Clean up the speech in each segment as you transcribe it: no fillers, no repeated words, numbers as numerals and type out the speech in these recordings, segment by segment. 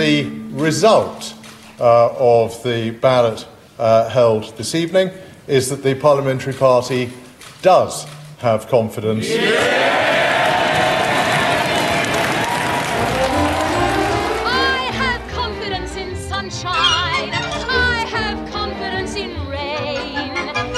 the result of the ballot held this evening is that the Parliamentary Party does have confidence. I have confidence in sunshine. I have confidence in rain.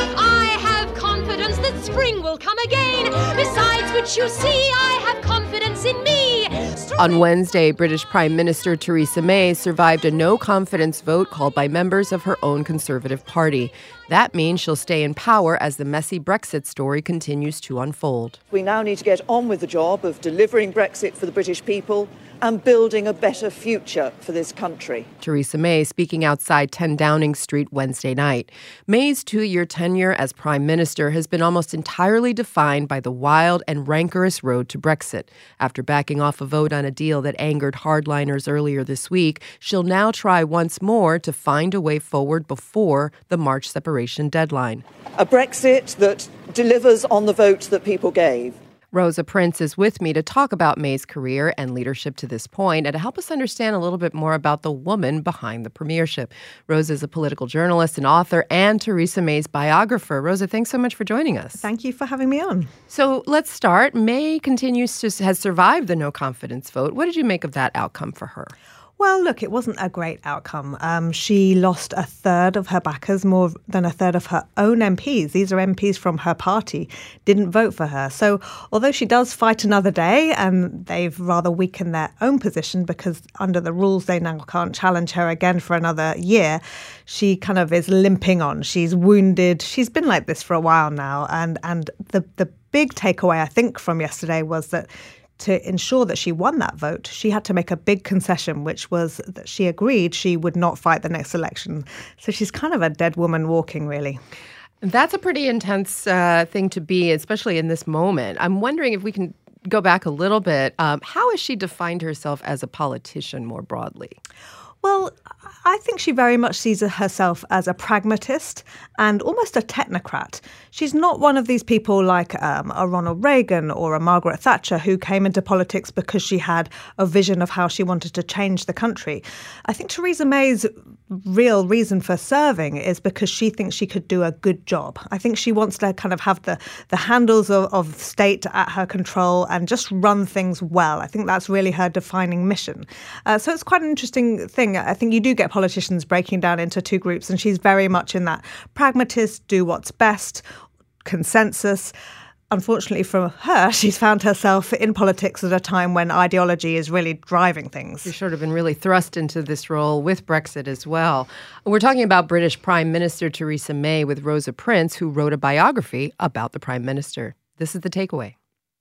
I have confidence that spring will come again. Besides which, you see, I have confidence in me. On Wednesday, British Prime Minister Theresa May survived a no-confidence vote called by members of her own Conservative Party. That means she'll stay in power as the messy Brexit story continues to unfold. We now need to get on with the job of delivering Brexit for the British people and building a better future for this country. Theresa May speaking outside 10 Downing Street Wednesday night. May's 2-year tenure as Prime Minister has been almost entirely defined by the wild and rancorous road to Brexit. After backing off a vote on a deal that angered hardliners earlier this week, she'll now try once more to find a way forward before the March separation deadline. A Brexit that delivers on the vote that people gave. Rosa Prince is with me to talk about May's career and leadership to this point and to help us understand a little bit more about the woman behind the premiership. Rosa is a political journalist and author and Theresa May's biographer. Rosa, thanks so much for joining us. Thank you for having me on. So let's start. May has survived the no confidence vote. What did you make of that outcome for her? Well, look, it wasn't a great outcome. She lost a third of her backers, more than a third of her own MPs. These are MPs from her party, didn't vote for her. So although she does fight another day, and they've rather weakened their own position because under the rules they now can't challenge her again for another year, she kind of is limping on. She's wounded. She's been like this for a while now. And the big takeaway, I think, from yesterday was that to ensure that she won that vote, she had to make a big concession, which was that she agreed she would not fight the next election. So she's kind of a dead woman walking, really. That's a pretty intense thing to be, especially in this moment. I'm wondering if we can go back a little bit. How has she defined herself as a politician more broadly? Well, I think she very much sees herself as a pragmatist and almost a technocrat. She's not one of these people like a Ronald Reagan or a Margaret Thatcher who came into politics because she had a vision of how she wanted to change the country. I think Theresa May's real reason for serving is because she thinks she could do a good job. I think she wants to kind of have the handles of state at her control and just run things well. I think that's really her defining mission. So it's quite an interesting thing. I think you do get politicians breaking down into two groups, and she's very much in that pragmatist, do what's best, consensus. Unfortunately for her, she's found herself in politics at a time when ideology is really driving things. She's sort of been really thrust into this role with Brexit as well. We're talking about British Prime Minister Theresa May with Rosa Prince, who wrote a biography about the Prime Minister. This is the takeaway.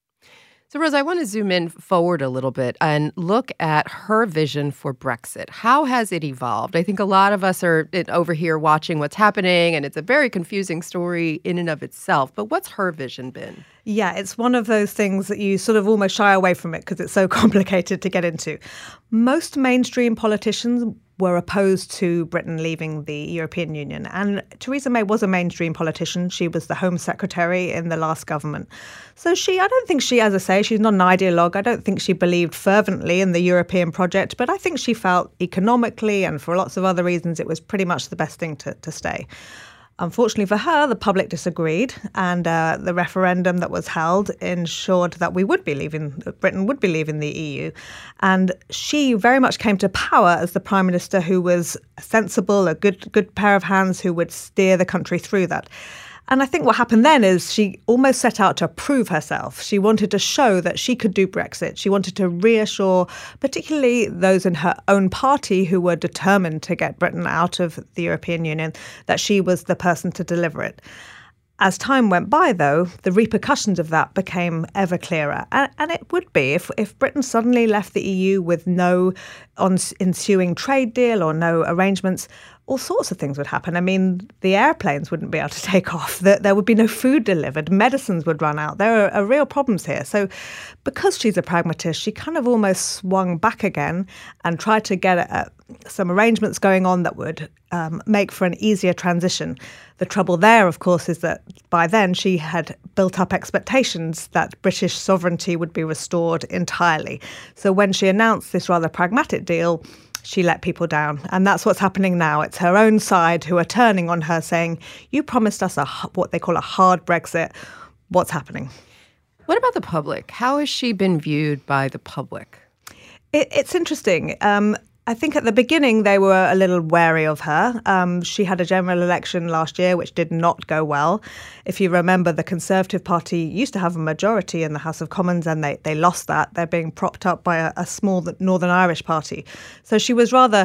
So, Rosa, I want to zoom in forward a little bit and look at her vision for Brexit. How has it evolved? I think a lot of us are over here watching what's happening, and it's a very confusing story in and of itself. But what's her vision been? Yeah, it's one of those things that you sort of almost shy away from it because it's so complicated to get into. Most mainstream politicians were opposed to Britain leaving the European Union. And Theresa May was a mainstream politician. She was the Home Secretary in the last government. So I don't think she, as I say, she's not an ideologue. I don't think she believed fervently in the European project, but I think she felt economically and for lots of other reasons it was pretty much the best thing to stay. Unfortunately for her, the public disagreed, and the referendum that was held ensured that Britain would be leaving the EU. And she very much came to power as the Prime Minister who was sensible, a good pair of hands who would steer the country through that. And I think what happened then is she almost set out to prove herself. She wanted to show that she could do Brexit. She wanted to reassure particularly those in her own party who were determined to get Britain out of the European Union that she was the person to deliver it. As time went by, though, the repercussions of that became ever clearer. And it would be if Britain suddenly left the EU with no ensuing trade deal or no arrangements, all sorts of things would happen. I mean, the airplanes wouldn't be able to take off. There would be no food delivered. Medicines would run out. There are real problems here. So because she's a pragmatist, she kind of almost swung back again and tried to get some arrangements going on that would make for an easier transition. The trouble there, of course, is that by then she had built up expectations that British sovereignty would be restored entirely. So when she announced this rather pragmatic deal, she let people down. And that's what's happening now. It's her own side who are turning on her, saying, you promised us what they call a hard Brexit. What's happening? What about the public? How has she been viewed by the public? It's interesting. I think at the beginning they were a little wary of her. She had a general election last year which did not go well. If you remember, the Conservative Party used to have a majority in the House of Commons and they lost that. They're being propped up by a small Northern Irish party. So she was rather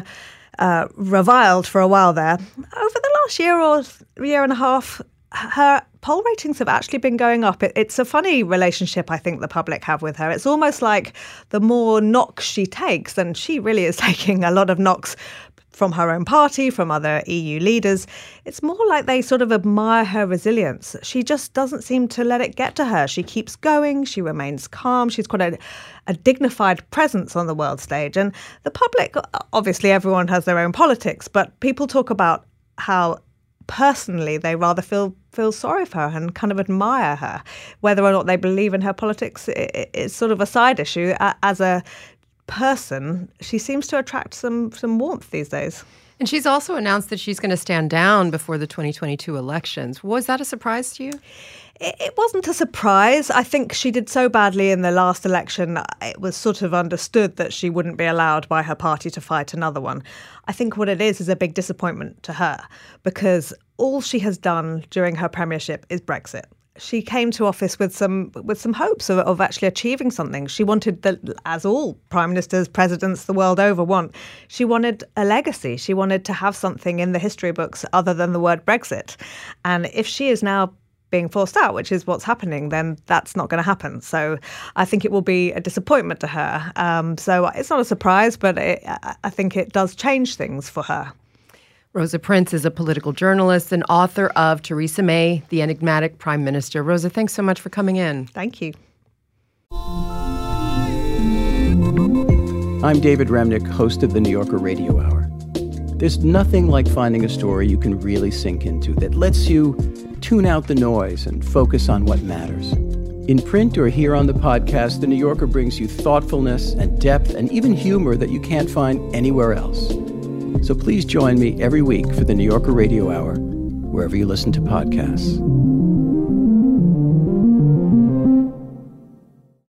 reviled for a while there. Over the last year or year and a half, her poll ratings have actually been going up. It's a funny relationship I think the public have with her. It's almost like the more knocks she takes, and she really is taking a lot of knocks from her own party, from other EU leaders, it's more like they sort of admire her resilience. She just doesn't seem to let it get to her. She keeps going. She remains calm. She's got a dignified presence on the world stage. And the public, obviously everyone has their own politics, but people talk about how personally they rather feel sorry for her and kind of admire her. Whether or not they believe in her politics is sort of a side issue. As a person, she seems to attract some warmth these days. And she's also announced that she's going to stand down before the 2022 elections. Was that a surprise to you? It wasn't a surprise. I think she did so badly in the last election, it was sort of understood that she wouldn't be allowed by her party to fight another one. I think what it is a big disappointment to her because all she has done during her premiership is Brexit. She came to office with some hopes of actually achieving something. She wanted, as all prime ministers, presidents the world over want, she wanted a legacy. She wanted to have something in the history books other than the word Brexit. And if she is now being forced out, which is what's happening, then that's not going to happen. So I think it will be a disappointment to her. So it's not a surprise, but I think it does change things for her. Rosa Prince is a political journalist and author of Theresa May, the Enigmatic Prime Minister. Rosa, thanks so much for coming in. Thank you. I'm David Remnick, host of the New Yorker Radio Hour. There's nothing like finding a story you can really sink into that lets you tune out the noise and focus on what matters. In print or here on the podcast, The New Yorker brings you thoughtfulness and depth and even humor that you can't find anywhere else. So please join me every week for the New Yorker Radio Hour, wherever you listen to podcasts.